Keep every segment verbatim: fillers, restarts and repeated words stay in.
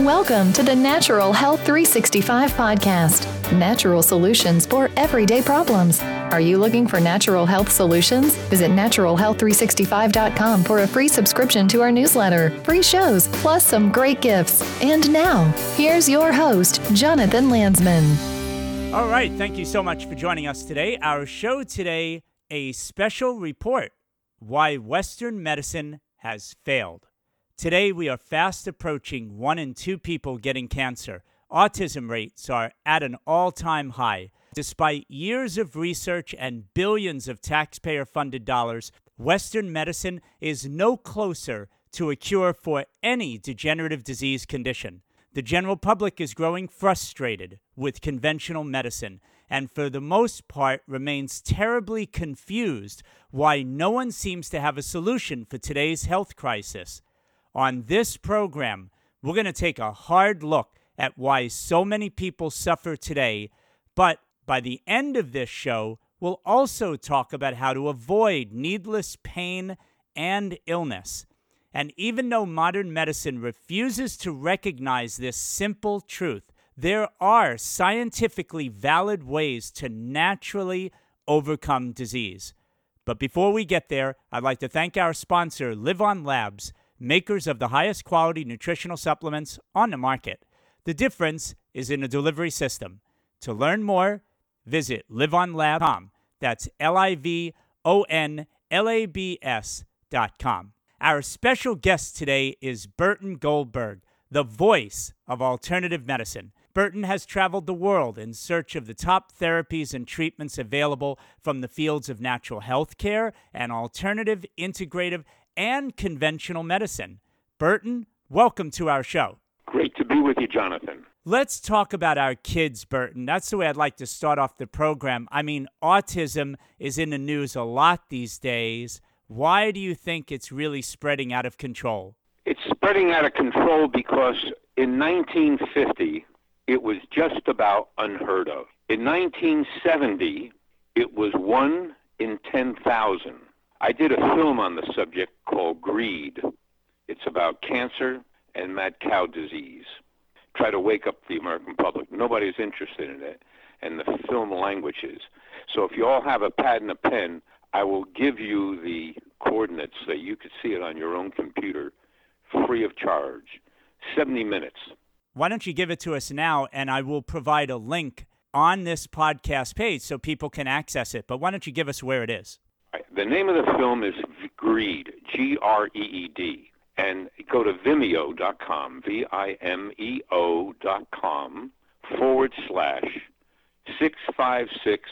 Welcome to the Natural Health three sixty-five podcast. Natural solutions for everyday problems. Are you looking for natural health solutions? Visit natural health three sixty-five dot com for a free subscription to our newsletter, free shows, plus some great gifts. And now, here's your host, Jonathan Landsman. All right, thank you so much for joining us today. Our show today, a special report, why Western medicine has failed. Today, we are fast approaching one in two people getting cancer. Autism rates are at an all-time high. Despite years of research and billions of taxpayer-funded dollars, Western medicine is no closer to a cure for any degenerative disease condition. The general public is growing frustrated with conventional medicine, and for the most part remains terribly confused why no one seems to have a solution for today's health crisis. On this program, we're going to take a hard look at why so many people suffer today, but by the end of this show, we'll also talk about how to avoid needless pain and illness. And even though modern medicine refuses to recognize this simple truth, there are scientifically valid ways to naturally overcome disease. But before we get there, I'd like to thank our sponsor, LivOn Labs, makers of the highest quality nutritional supplements on the market. The difference is in the delivery system. To learn more, visit live on lab dot com. That's L I V O N L A B S dot com. Our special guest today is Burton Goldberg, the voice of alternative medicine. Burton has traveled the world in search of the top therapies and treatments available from the fields of natural health care and alternative, integrative, and conventional medicine. Burton, welcome to our show. Great to be with you, Jonathan. Let's talk about our kids, Burton. That's the way I'd like to start off the program. I mean, autism is in the news a lot these days. Why do you think it's really spreading out of control? It's spreading out of control because in nineteen fifty, it was just about unheard of. In nineteen seventy, it was one in ten thousand. I did a film on the subject called Greed. It's about cancer and mad cow disease. Try to wake up the American public. Nobody's interested in it, and the film languages. So if you all have a pad and a pen, I will give you the coordinates so you could see it on your own computer, free of charge. seventy minutes. Why don't you give it to us now, and I will provide a link on this podcast page so people can access it. But why don't you give us where it is? The name of the film is Greed, G R E E D, and go to vimeo dot com, V I M E O dot com, forward slash six five six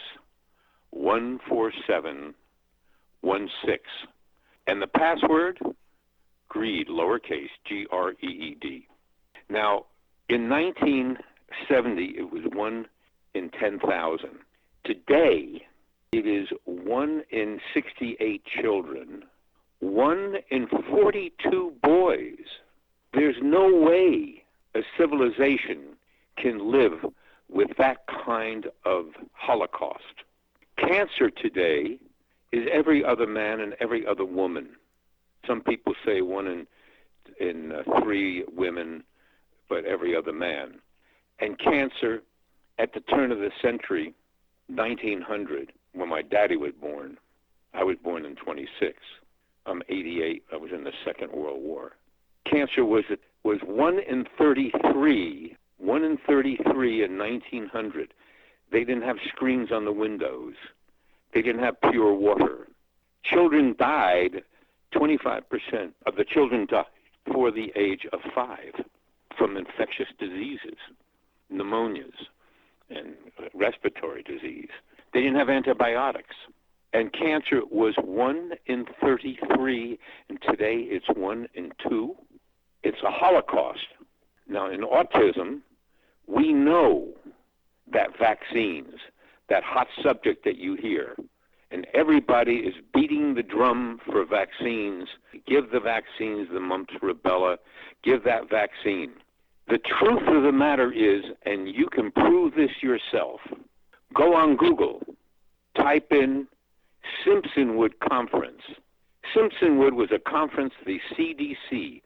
one four seven one six. And the password, Greed, lowercase, G R E E D. Now, in nineteen seventy, it was one in ten thousand. Today, it is one in sixty-eight children, one in forty-two boys. There's no way a civilization can live with that kind of holocaust. Cancer today is every other man and every other woman. Some people say one in, in uh, three women, but every other man. And cancer, at the turn of the century, nineteen hundred, when my daddy was born, I was born in twenty-six. I'm eighty-eight. I was in the Second World War. Cancer was was one in thirty-three. One in thirty-three in nineteen hundred. They didn't have screens on the windows. They didn't have pure water. Children died. twenty-five percent of the children died before the age of five from infectious diseases, pneumonias, and respiratory disease. They didn't have antibiotics. And cancer was one in thirty-three, and today it's one in two. It's a holocaust. Now, in autism, we know that vaccines, that hot subject that you hear, and everybody is beating the drum for vaccines. Give the vaccines, the mumps, rubella, give that vaccine. The truth of the matter is, and you can prove this yourself, go on Google, type in Simpsonwood Conference. Simpsonwood was a conference the C D C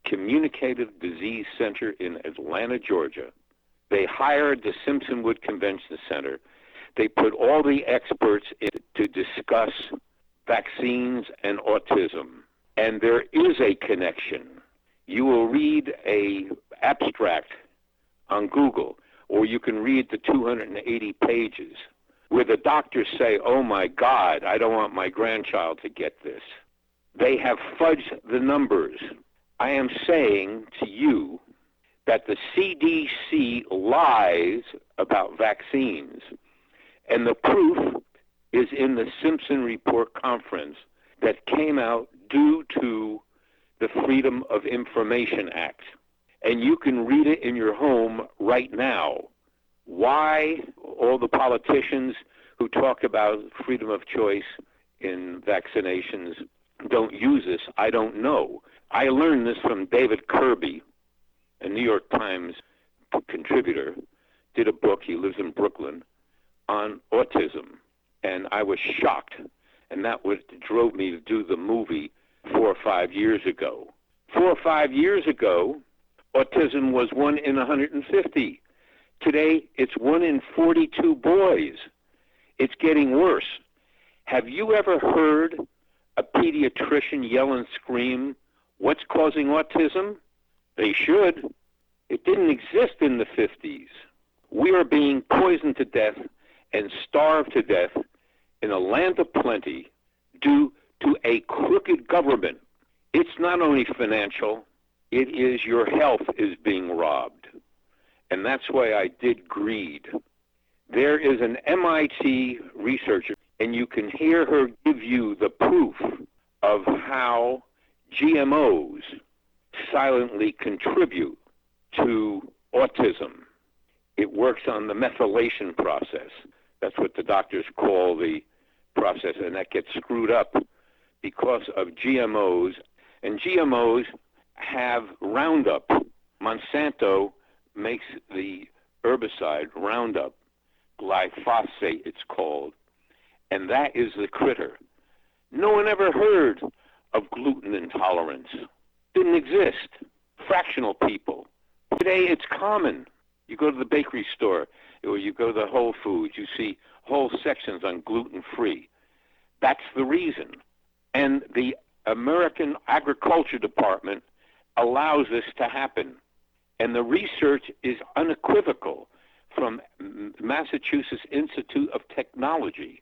Communicative Disease Center in Atlanta, Georgia. They hired the Simpsonwood Convention Center. They put all the experts in to discuss vaccines and autism. And there is a connection. You will read a abstract on Google, or you can read the two hundred eighty pages where the doctors say, oh my God, I don't want my grandchild to get this. They have fudged the numbers. I am saying to you that the C D C lies about vaccines, and the proof is in the Simpson Report conference that came out due to the Freedom of Information Act. And you can read it in your home right now. Why all the politicians who talk about freedom of choice in vaccinations don't use this, I don't know. I learned this from David Kirby, a New York Times contributor, did a book, he lives in Brooklyn, on autism. And I was shocked. And that was drove me to do the movie four or five years ago. Four or five years ago, autism was one in one hundred fifty. Today, it's one in forty-two boys. It's getting worse. Have you ever heard a pediatrician yell and scream, what's causing autism? They should. It didn't exist in the fifties. We are being poisoned to death and starved to death in a land of plenty due to a crooked government. It's not only financial, it is your health is being robbed. And that's why I did Greed. There is an M I T researcher, and you can hear her give you the proof of how G M Os silently contribute to autism. It works on the methylation process. That's what the doctors call the process, and that gets screwed up because of G M Os. And G M Os have Roundup. Monsanto makes the herbicide Roundup, glyphosate it's called, and that is the critter. No one ever heard of gluten intolerance. Didn't exist. Fractional people. Today it's common. You go to the bakery store or you go to Whole Foods, you see whole sections on gluten-free. That's the reason. And the American Agriculture Department allows this to happen. And the research is unequivocal from Massachusetts Institute of Technology.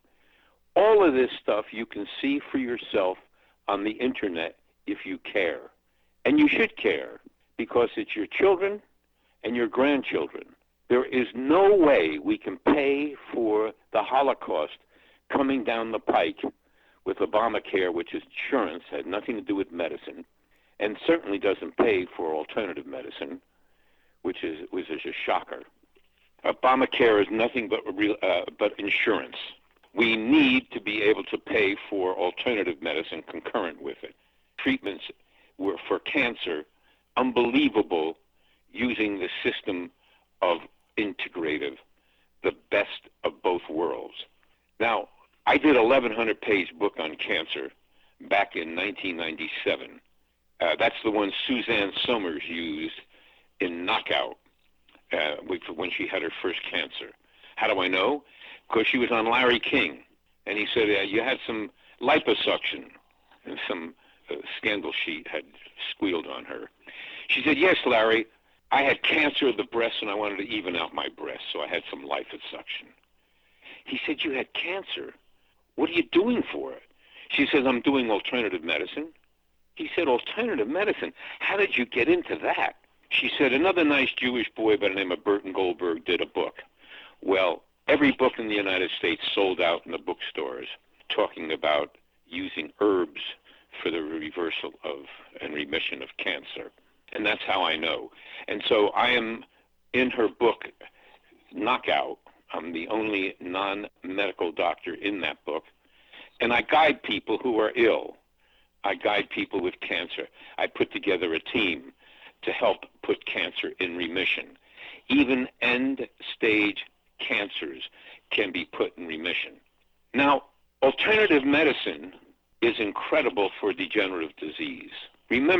All of this stuff you can see for yourself on the internet if you care. And you should care because it's your children and your grandchildren. There is no way we can pay for the Holocaust coming down the pike with Obamacare, which is insurance, had nothing to do with medicine, and certainly doesn't pay for alternative medicine, which is which is a shocker. Obamacare is nothing but real, uh, but insurance. We need to be able to pay for alternative medicine concurrent with it. Treatments were for cancer, unbelievable, using the system of integrative, the best of both worlds. Now, I did an eleven hundred page book on cancer back in nineteen ninety-seven. Uh, that's the one Suzanne Somers used in Knockout uh, when she had her first cancer. How do I know? Because she was on Larry King, and he said, uh, you had some liposuction, and some uh, scandal sheet had squealed on her. She said, yes, Larry, I had cancer of the breast, and I wanted to even out my breast, so I had some liposuction. He said, you had cancer? What are you doing for it? She says, I'm doing alternative medicine. He said, alternative medicine? How did you get into that? She said, another nice Jewish boy by the name of Burton Goldberg did a book. Well, every book in the United States sold out in the bookstores talking about using herbs for the reversal of and remission of cancer. And that's how I know. And so I am in her book, Knockout. I'm the only non-medical doctor in that book. And I guide people who are ill. I guide people with cancer. I put together a team to help put cancer in remission. Even end-stage cancers can be put in remission. Now, alternative medicine is incredible for degenerative disease. Remember,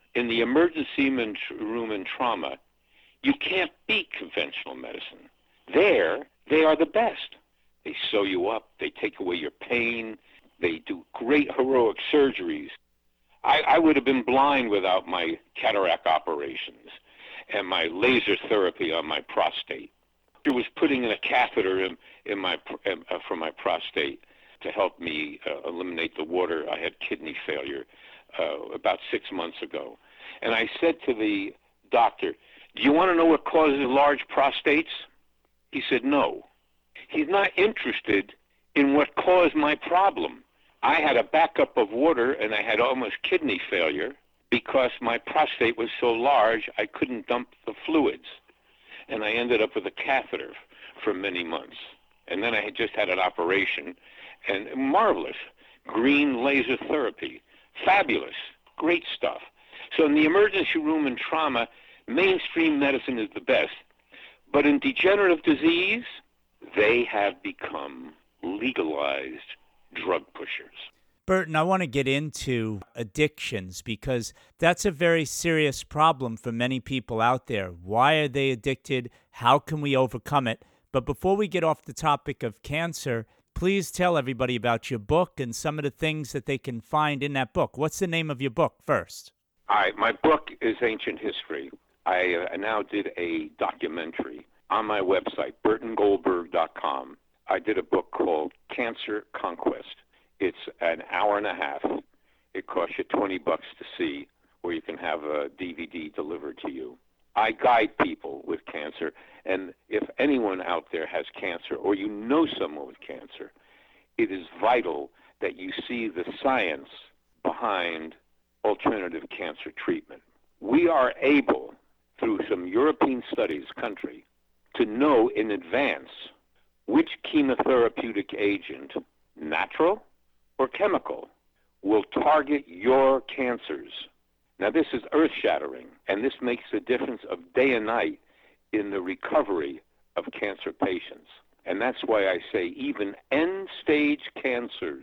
in the emergency room and trauma, you can't beat conventional medicine. There, they are the best. They sew you up. They take away your pain. They do great heroic surgeries. I, I would have been blind without my cataract operations and my laser therapy on my prostate. It was putting in a catheter in, in my uh, for my prostate to help me uh, eliminate the water. I had kidney failure uh, about six months ago. And I said to the doctor, do you want to know what causes large prostates? He said, no. He's not interested in what caused my problem. I had a backup of water, and I had almost kidney failure because my prostate was so large I couldn't dump the fluids. And I ended up with a catheter for many months. And then I had just had an operation, and marvelous. Green laser therapy. Fabulous. Great stuff. So in the emergency room and trauma, mainstream medicine is the best. But in degenerative disease, they have become legalized drug pushers. Burton, I want to get into addictions because that's a very serious problem for many people out there. Why are they addicted? How can we overcome it? But before we get off the topic of cancer, please tell everybody about your book and some of the things that they can find in that book. What's the name of your book first? All right, my book is Ancient History. I uh, now did a documentary on my website, burton goldberg dot com. I did a book called Cancer Conquest. It's an hour and a half. It costs you twenty bucks to see, or you can have a D V D delivered to you. I guide people with cancer, and if anyone out there has cancer or you know someone with cancer, it is vital that you see the science behind alternative cancer treatment. We are able, through some European studies, country, to know in advance which chemotherapeutic agent, natural or chemical, will target your cancers. Now, this is earth-shattering, and this makes a difference of day and night in the recovery of cancer patients. And that's why I say even end-stage cancers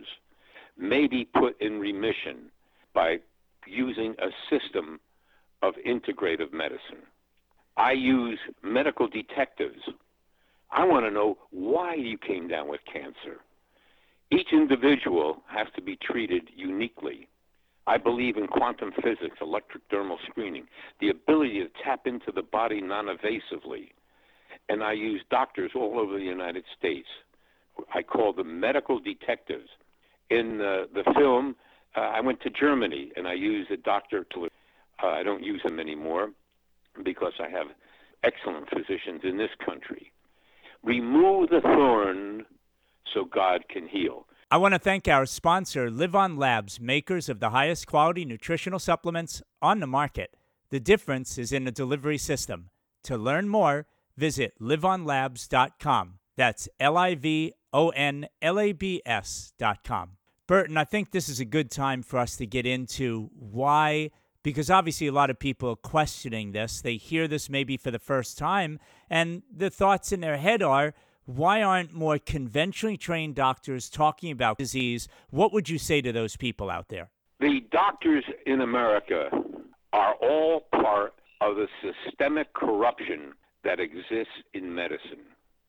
may be put in remission by using a system of integrative medicine. I use medical detectives. I want to know why you came down with cancer. Each individual has to be treated uniquely. I believe in quantum physics, electric dermal screening, the ability to tap into the body non-invasively. And I use doctors all over the United States. I call them medical detectives. In the, the film, uh, I went to Germany, and I used a doctor to, uh, I don't use him anymore because I have excellent physicians in this country. Remove the thorn so God can heal. I want to thank our sponsor, LivOn Labs, makers of the highest quality nutritional supplements on the market. The difference is in the delivery system. To learn more, visit live on labs dot com. That's L I V O N L A B S dot com. Burton, I think this is a good time for us to get into why, because obviously a lot of people are questioning this. They hear this maybe for the first time, and the thoughts in their head are, why aren't more conventionally trained doctors talking about disease? What would you say to those people out there? The doctors in America are all part of the systemic corruption that exists in medicine.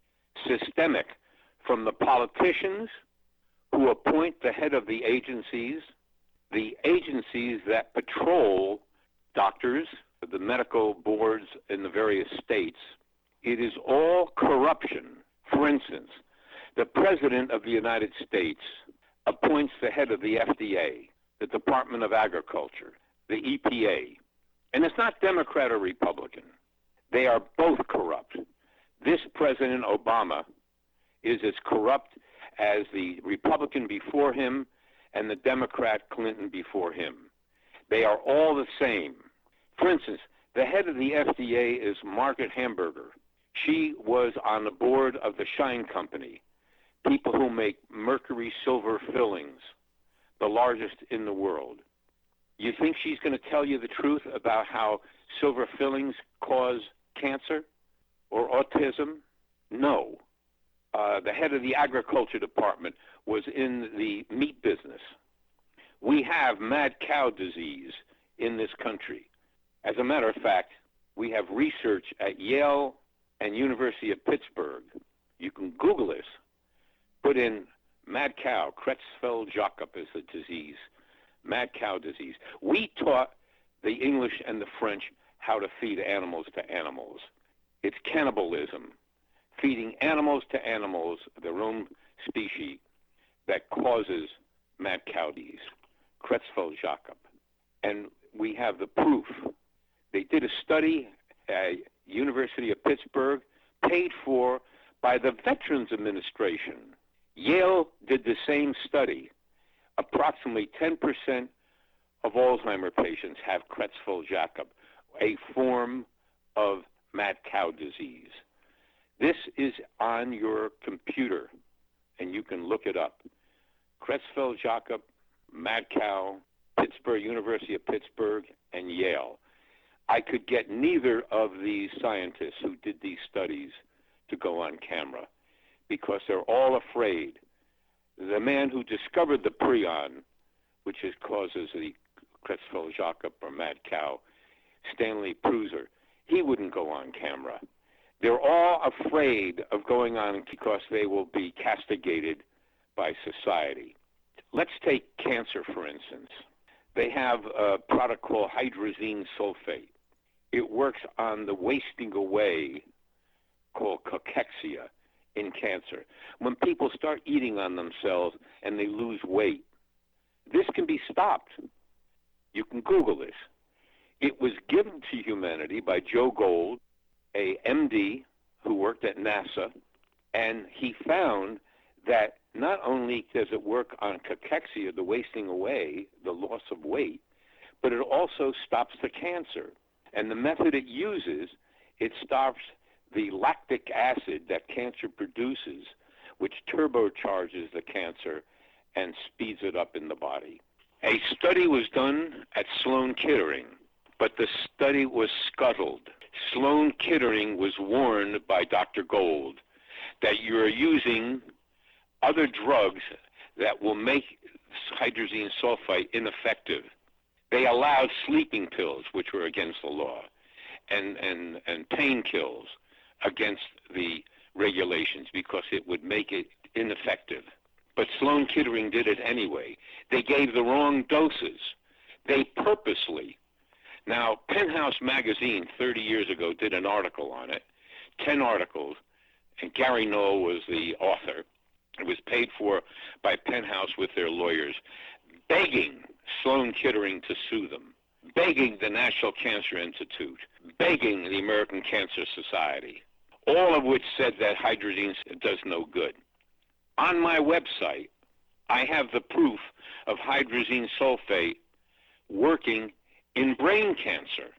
Systemic, from the politicians who appoint the head of the agencies, the agencies that patrol doctors, the medical boards in the various states. It is all corruption. For instance, the President of the United States appoints the head of the F D A, the Department of Agriculture, the E P A. And it's not Democrat or Republican. They are both corrupt. This President Obama is as corrupt as the Republican before him and the Democrat Clinton before him. They are all the same. For instance, the head of the F D A is Margaret Hamburger. She was on the board of the Shine Company, people who make mercury silver fillings, the largest in the world. You think she's going to tell you the truth about how silver fillings cause cancer or autism? No. Uh, the head of the Agriculture Department was in the meat business. We have mad cow disease in this country. As a matter of fact, we have research at Yale and University of Pittsburgh. You can Google this. Put in mad cow, Creutzfeldt-Jakob is the disease, mad cow disease. We taught the English and the French how to feed animals to animals. It's cannibalism, feeding animals to animals, their own species, that causes mad cow disease, Creutzfeldt-Jakob. And we have the proof. They did a study at University of Pittsburgh, paid for by the Veterans Administration. Yale did the same study. Approximately ten percent of Alzheimer patients have Creutzfeldt-Jakob, a form of mad cow disease. This is on your computer, and you can look it up. Creutzfeldt-Jakob, mad cow, Pittsburgh, University of Pittsburgh, and Yale. I could get neither of these scientists who did these studies to go on camera because they're all afraid. The man who discovered the prion, which is, causes the Creutzfeldt-Jakob or mad cow, Stanley Pruser, he wouldn't go on camera. They're all afraid of going on because they will be castigated by society. Let's take cancer, for instance. They have a product called hydrazine sulfate. It works on the wasting away called cachexia in cancer. When people start eating on themselves and they lose weight, this can be stopped. You can Google this. It was given to humanity by Joe Gold, a M D who worked at NASA, and he found that not only does it work on cachexia, the wasting away, the loss of weight, but it also stops the cancer. And the method it uses, it stops the lactic acid that cancer produces, which turbocharges the cancer and speeds it up in the body. A study was done at Sloan Kettering, but the study was scuttled. Sloan Kettering was warned by Doctor Gold that you're using other drugs that will make hydrazine sulfite ineffective. They allowed sleeping pills, which were against the law, and, and, and pain kills against the regulations because it would make it ineffective. But Sloan Kettering did it anyway. They gave the wrong doses. They purposely. Now, Penthouse magazine thirty years ago did an article on it, ten articles, and Gary Knoll was the author. It was paid for by Penthouse with their lawyers, begging Sloan Kettering to sue them, begging the National Cancer Institute, begging the American Cancer Society, all of which said that hydrazine does no good. On my website, I have the proof of hydrazine sulfate working in brain cancer,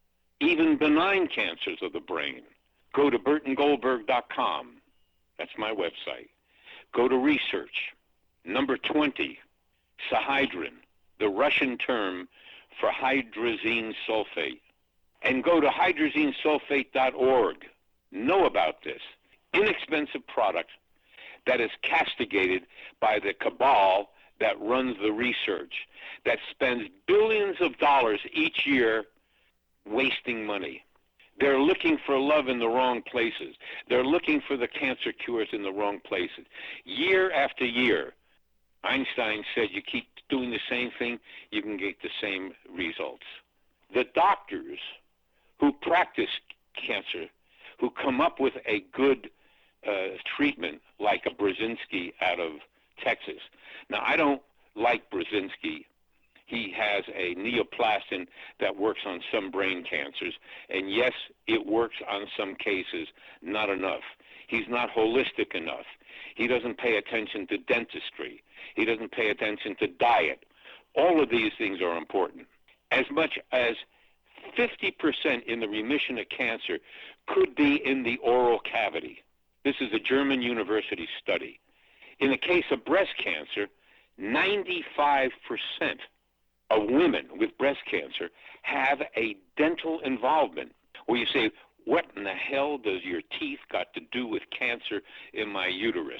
even benign cancers of the brain. Go to burton goldberg dot com. That's my website. Go to research. Number twenty, Sahydrin, the Russian term for hydrazine sulfate. And go to hydrazine sulfate dot org. Know about this inexpensive product that is castigated by the cabal that runs the research, that spends billions of dollars each year wasting money. They're looking for love in the wrong places. They're looking for the cancer cures in the wrong places. Year after year, Einstein said you keep doing the same thing, you can get the same results. The doctors who practice cancer, who come up with a good uh, treatment like a Brzezinski out of Texas. Now, I don't like Brzezinski. He has a neoplastin that works on some brain cancers. And yes, it works on some cases, not enough. He's not holistic enough. He doesn't pay attention to dentistry. He doesn't pay attention to diet. All of these things are important. As much as fifty percent in the remission of cancer could be in the oral cavity. This is a German university study. In the case of breast cancer, ninety-five percent of women with breast cancer have a dental involvement, where you say, what in the hell does your teeth got to do with cancer in my uterus?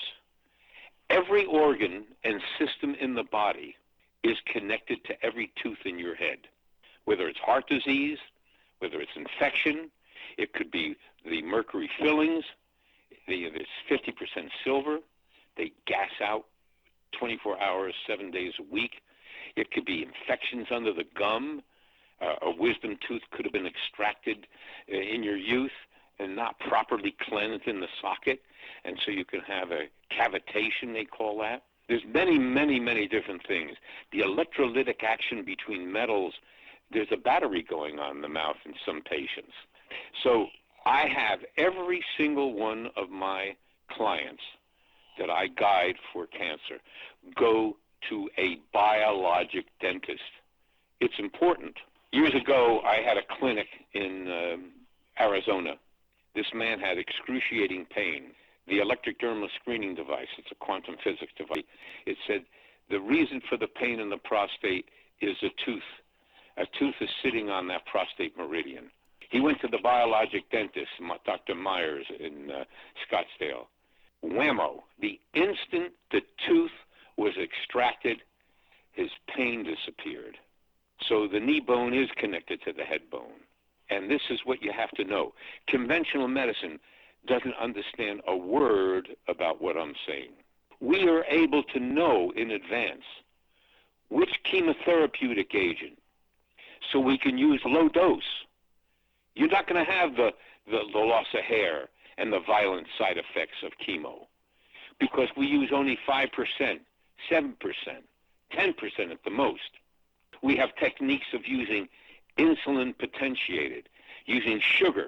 Every organ and system in the body is connected to every tooth in your head. whether it's heart disease, whether it's infection. It could be the mercury fillings. The, there's fifty percent silver. They gas out twenty-four hours, seven days a week. It could be infections under the gum. Uh, a wisdom tooth could have been extracted uh, in your youth and not properly cleansed in the socket, and so you can have a cavitation, they call that. There's many, many, many different things. The electrolytic action between metals, there's a battery going on in the mouth in some patients. So I have every single one of my clients that I guide for cancer go to a biologic dentist. It's important. Years ago, I had a clinic in um, Arizona. This man had excruciating pain. The electric dermal screening device, it's a quantum physics device, it said the reason for the pain in the prostate is a tooth. A tooth is sitting on that prostate meridian. He went to the biologic dentist, Doctor Myers in uh, Scottsdale. Whammo. The instant the tooth was extracted, his pain disappeared. So the knee bone is connected to the head bone. And this is what you have to know. Conventional medicine doesn't understand a word about what I'm saying. We are able to know in advance which chemotherapeutic agent, so we can use low dose. You're not going to have the, the, the loss of hair and the violent side effects of chemo because we use only five percent, seven percent, ten percent at the most. We have techniques of using insulin potentiated, using sugar.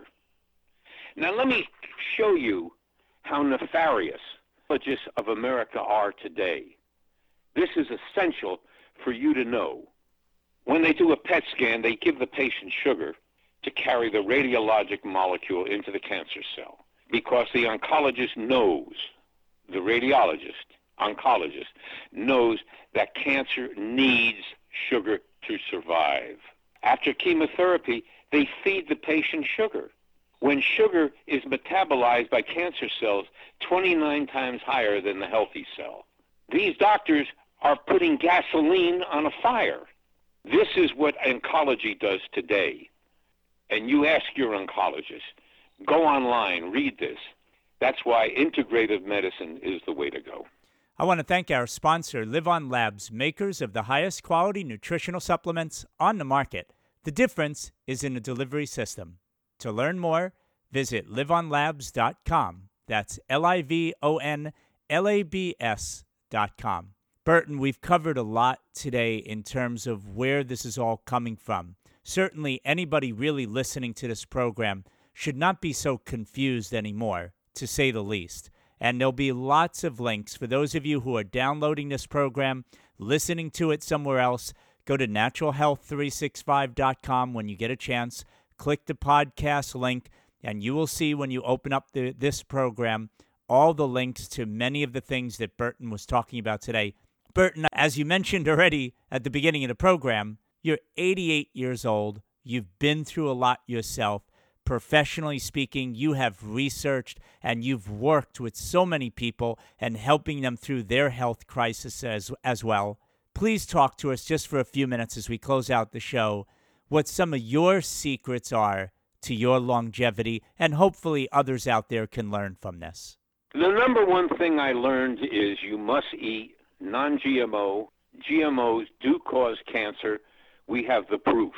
Now let me show you how nefarious pathologists of America are today. This is essential for you to know. When they do a P E T scan, they give the patient sugar to carry the radiologic molecule into the cancer cell because the oncologist knows, the radiologist, oncologist, knows that cancer needs sugar to survive. After chemotherapy, they feed the patient sugar. When sugar is metabolized by cancer cells twenty-nine times higher than the healthy cell. These doctors are putting gasoline on a fire. This is what oncology does today. And you ask your oncologist, go online, read this. That's why integrative medicine is the way to go. I want to thank our sponsor, LivOn Labs, makers of the highest quality nutritional supplements on the market. The difference is in the delivery system. To learn more, visit live on labs dot com. That's L I V O N L A B S dot com. Burton, we've covered a lot today in terms of where this is all coming from. Certainly anybody really listening to this program should not be so confused anymore, to say the least. And there'll be lots of links for those of you who are downloading this program, listening to it somewhere else. Go to natural health three sixty-five dot com when you get a chance. Click the podcast link, and you will see when you open up the, this program all the links to many of the things that Burton was talking about today. Burton, as you mentioned already at the beginning of the program, you're eighty-eight years old. You've been through a lot yourself. Professionally speaking, you have researched and you've worked with so many people and helping them through their health crisis as, as well. Please talk to us just for a few minutes as we close out the show, what some of your secrets are to your longevity, and hopefully others out there can learn from this. The number one thing I learned is you must eat non-G M O. G M Os do cause cancer. We have the proof.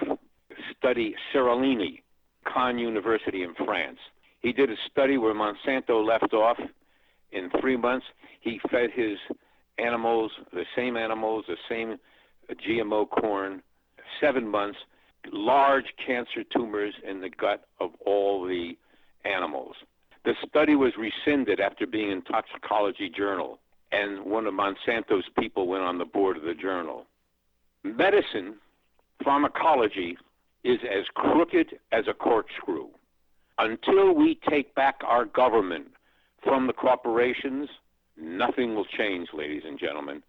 Study Seralini, Caen University in France. He did a study where Monsanto left off. In three months, he fed his animals, the same animals, the same G M O corn, seven months, large cancer tumors in the gut of all the animals. The study was rescinded after being in Toxicology Journal, and one of Monsanto's people went on the board of the journal. Medicine, pharmacology, is as crooked as a corkscrew. Until we take back our government from the corporations, nothing will change, ladies and gentlemen.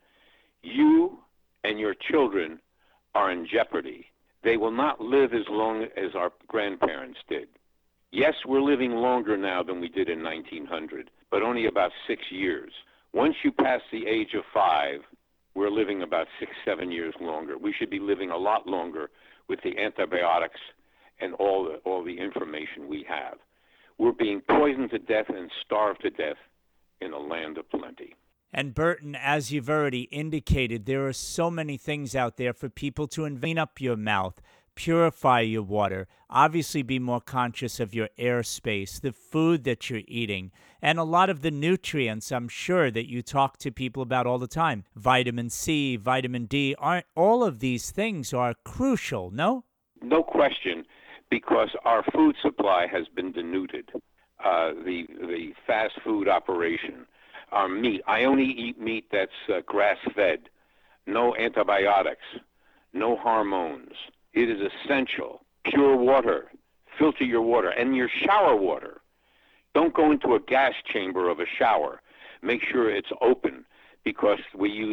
You and your children are in jeopardy. They will not live as long as our grandparents did. Yes, we're living longer now than we did in nineteen hundred, but only about six years. Once you pass the age of five, we're living about six, seven years longer. We should be living a lot longer with the antibiotics and all the, all the information we have. We're being poisoned to death and starved to death in a land of plenty. And Burton, as you've already indicated, there are so many things out there for people to clean up your mouth, purify your water, obviously be more conscious of your airspace, the food that you're eating, and a lot of the nutrients I'm sure that you talk to people about all the time. Vitamin C, vitamin D, aren't all of these things are crucial, no? No question, because our food supply has been denuded. Uh, the the fast food operation, our meat. I only eat meat that's uh, grass-fed, no antibiotics, no hormones. It is essential. Pure water. Filter your water and your shower water. Don't go into a gas chamber of a shower. Make sure it's open because we use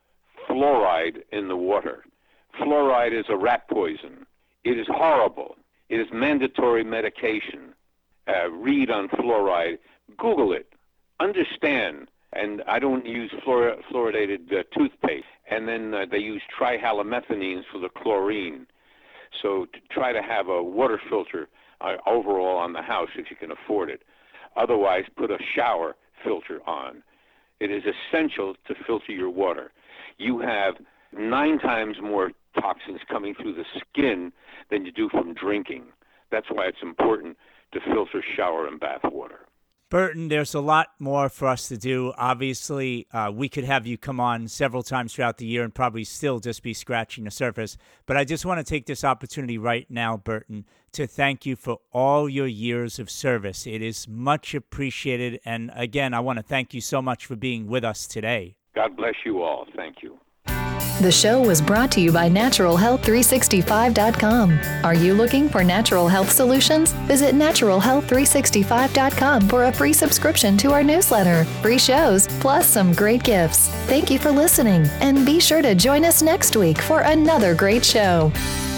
fluoride in the water. Fluoride is a rat poison. It is horrible. It is mandatory medication. Uh, read on fluoride. Google it. Understand. And I don't use fluor- fluoridated uh, toothpaste. And then uh, they use trihalomethaneins for the chlorine. So to try to have a water filter uh, overall on the house if you can afford it. Otherwise, put a shower filter on. It is essential to filter your water. You have nine times more toxins coming through the skin than you do from drinking. That's why it's important to filter shower and bath water. Burton, there's a lot more for us to do. Obviously, uh, we could have you come on several times throughout the year and probably still just be scratching the surface. But I just want to take this opportunity right now, Burton, to thank you for all your years of service. It is much appreciated. And again, I want to thank you so much for being with us today. God bless you all. Thank you. The show was brought to you by Natural Health three sixty-five dot com. Are you looking for natural health solutions? Visit Natural Health three sixty-five dot com for a free subscription to our newsletter, free shows, plus some great gifts. Thank you for listening, and be sure to join us next week for another great show.